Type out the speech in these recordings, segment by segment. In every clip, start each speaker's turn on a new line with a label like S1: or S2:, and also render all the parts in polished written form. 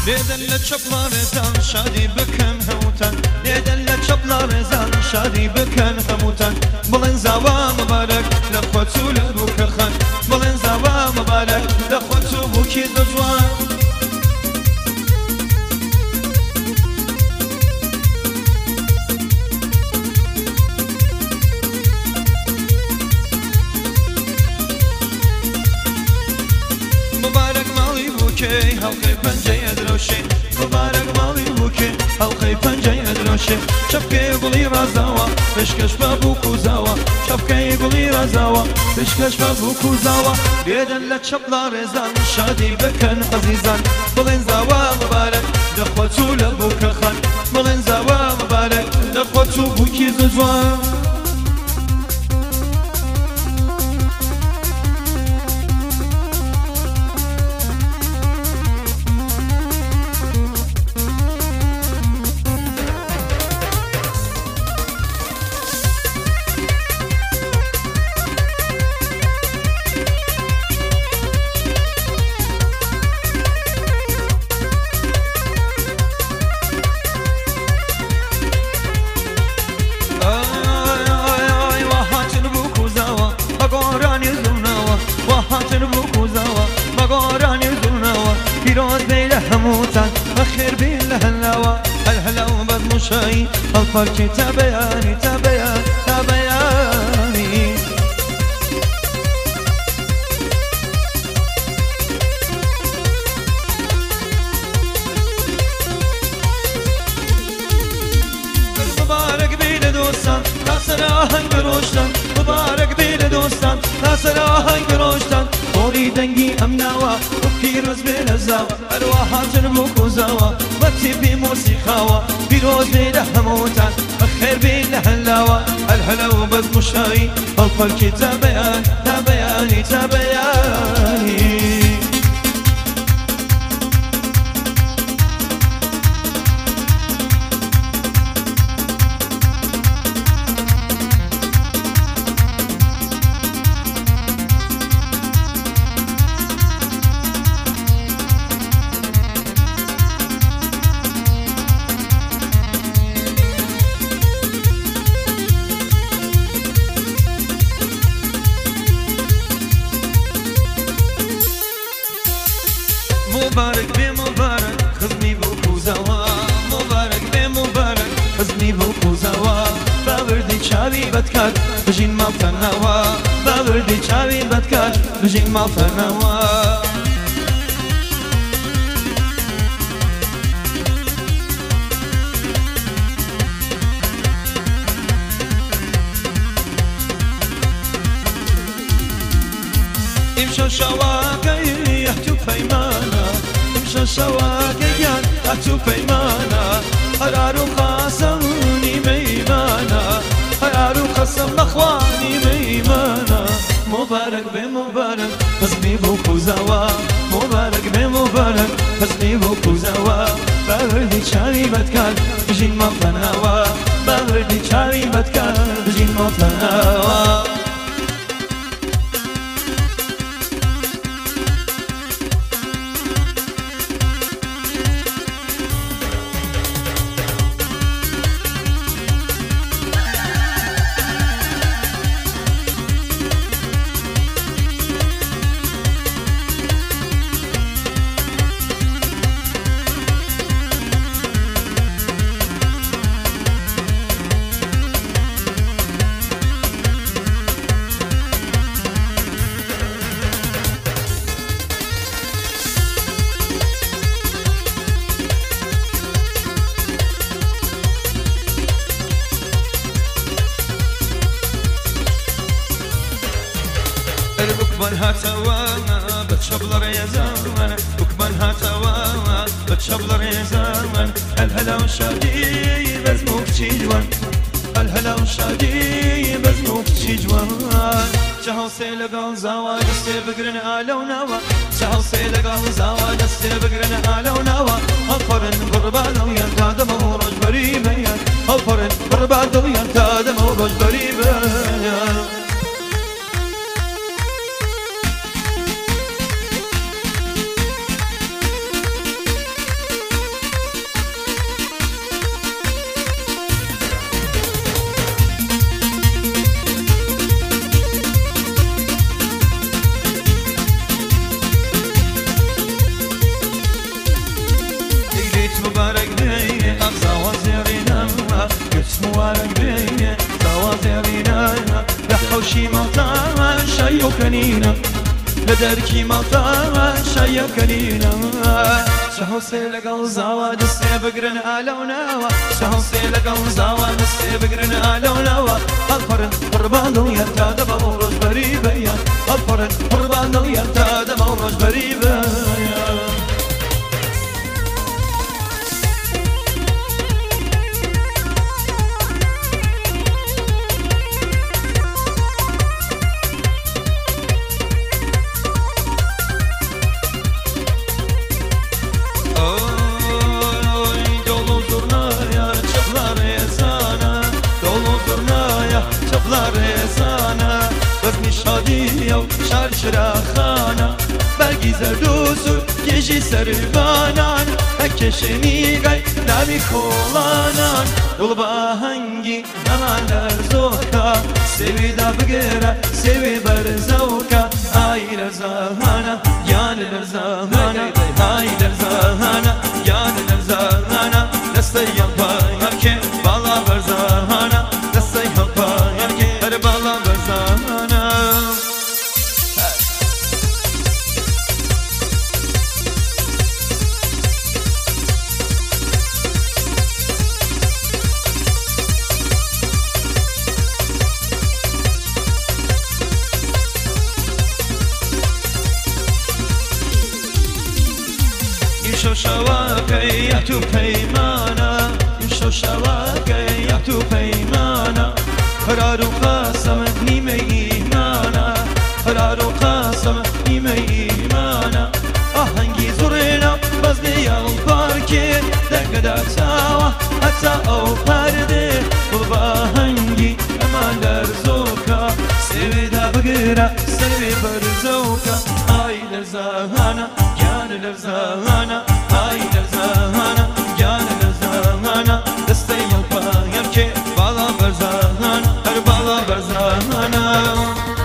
S1: لێدەن لە چەپڵا ڕێزان شادی بکەن هەمووتان لێدەن لە چەپڵا ڕێزان شادی بکەن هەمووتان بڵێن زاوا مەبارەک لە خۆت و لە بووکەخان بڵێن زاوا مەبارەک لە خۆت و بووکی دەجوان مبارەک ماڵی بووکەی هەڵقەی پەنجەی ئەدرۆشێ مبارەک ماڵی بووکێ هەڵقەی پەنجەی ئەدرۆشێ چەپکەی گوڵی ڕازاوە پێشکەش بە بووک و زاوە چەپکەی گوڵی ڕازاوە پێشکەش بە بووک و زاوە لێدەن لە چەپڵا ڕێزان شادی بکەن عەزیزان بڵێن زاوا مبارەک لە خۆت و لە بووکەخان بڵێن زاوا مبارەک لە خۆت و بووکی جوان پیرۆز بێ لە هەمووتان بەخێر بێن لە هەلاوە هەلهەلا و بەدموشایی هەڵپەرکێ تا بەیانی تا بەیان تا بەیانی مبارەک بێ لە دۆستان تا سەر ئاهەنگ ڕۆشتان مبارەک بێ لە دۆستان تا سەر ئاهەنگ ڕۆشتان خۆری دەنگی ئەم ناوە پیرۆز بێ لە زاوە هەروە هاتن بۆ کۆزاوە بە تێپی مۆسیقاوە پیرۆز بێ لە هەمووتان بەخێر بێ لە هەلاوە هەلهەلا و بەدموشایی هەڵپەرکێ تا بەیان تا بەیانی تا بەیانی مبارك بي مبارك خزني بوكوزاوا مبارك بي مبارك خزني بوكوزاوا باوردي چاوي بدكار بجين ما فناوا باوردي چاوي بدكار بجين ما فناوا امشو شواكي يحتو فيمانا امشو شواكي يحتو فيمانا قرارو خاصمني ميمانا قرارو خصم اخواني ميمانا مبارك بمبارك خزني بوكوزاوا مبارك بمبارك خزني بوكوزاوا باوردي چاوي بدكار بجين ما فناوا باوردي چاوي بدكار بجين ما فناوا بكبر هاتوا بتشبل ريزان بكبر هاتوا بتشبل ريزان الهلا وشادي بزموك تشيجوان الهلا وشادي بزموك تشيجوان شهو سيلقا زاوا دستي بقرن آلو نوا شهو سيلقا زاوا دستي بقرن آلو نوا هالفرن قربان وينتادم وروج بريبا هالفرن قربان وينتادم وروج بريبا مبارك بينا زوازيرينا لحوشي مطاع شايو كنينا لدركي مطاع شايو كنينا شحوسي لقل زاوا دستي بقرن آلو نوا شحوسي لقل زاوا دستي بقرن آلو نوا الفرن قربان يرتاد بمورج بريبيا الفرن قربان يرتاد بمورج بريبيا شادیه و شرشراخانه برگی زردوس و کشی سربانان هکشنی گای نمی کولانان دل باهنگی نمان در زوکا سوی دا بگره سوی بر زوکا آی در زهانه یان در زهانه آی در زهانه یان در زهانه دسته یلپایم که بالا بر زهانه دسته یلپایم که هر بالا بر زهانه شو شواكي يحتو بيمانا شو شواكي يحتو بيمانا قرار قاسم نيمي إيمانا قرار قاسم نيمي إيمانا آهنگی زورنا بزنی الباركي دقدا تاوه حتى او پرده بالباهنگی امان در زوكا سوی دا بگره سوی برزوكا آی در زهانا جان در زهانا آی در زهانا جان در زهانا دسته یلپایم که بالا بر زهانا هر بالا بر زهانا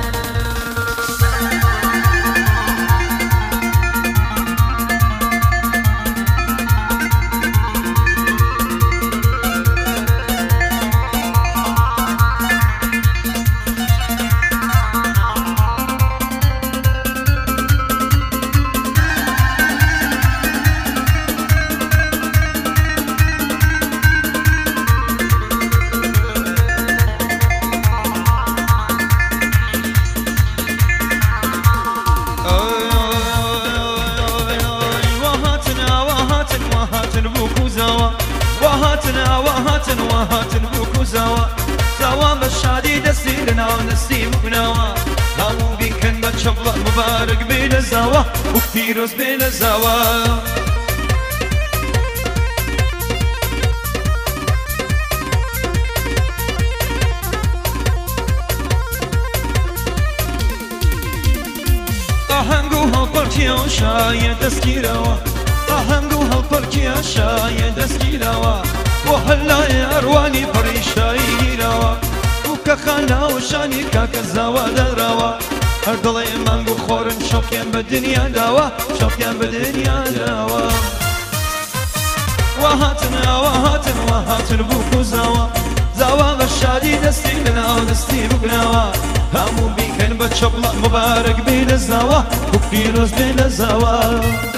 S1: وهاتن بوكو زوا زوا مشادي دسيرنا ونسي مقنوا همو بيكن بتشبلا مبارك بين زوا وكتيروز بين زوا آهنگو هالپرکیا شاید دستگیروا آهنگو هالپرکیا شاید دستگیروا وهلا أرواني فريشاي روا وكخانا وشاني كاكزاوا دروا هردلي مانغو خورن شوكيان بالدنيا دوا شوكيان بالدنيا دوا وهاتن بوكو زوا غشادي دستي لنا ودستي بقناوا همو بيكن بتشبلا مبارك بين الزوا وكيروز بين الزوا